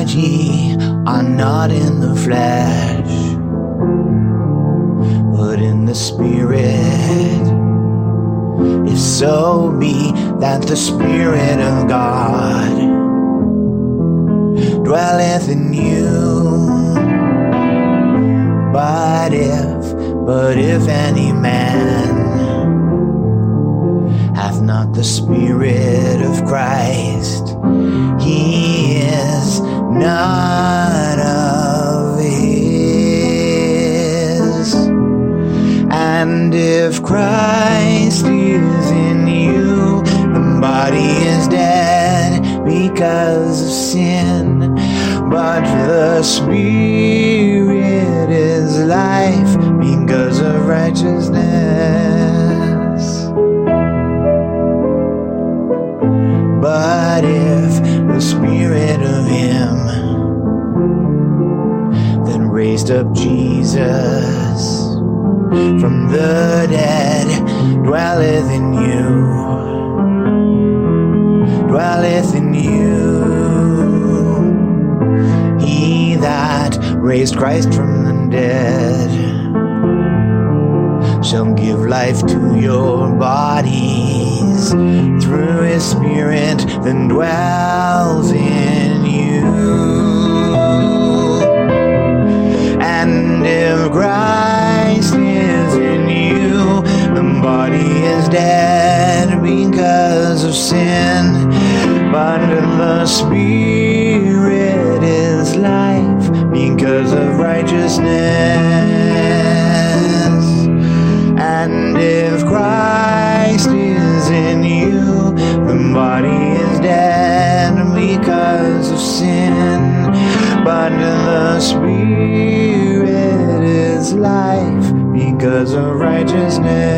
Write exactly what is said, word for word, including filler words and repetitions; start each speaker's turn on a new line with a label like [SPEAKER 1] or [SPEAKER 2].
[SPEAKER 1] that ye are not in the flesh, but in the Spirit. If so be that the Spirit of God dwelleth in you. But if, but if any man hath not the Spirit of Christ, he is not of his. And if Christ is in you, the body is dead because of sin, but the Spirit is life because of righteousness. But if the Spirit of him that raised up Jesus from the dead dwelleth in you, dwelleth in you, he that raised Christ from the dead shall give life to your bodies through his Spirit that dwells in you. And if Christ is in you, the body is dead because of sin, but the Spirit is life because of righteousness. And if Christ is in you, the body is dead because of sin, but the Spirit is life because of righteousness.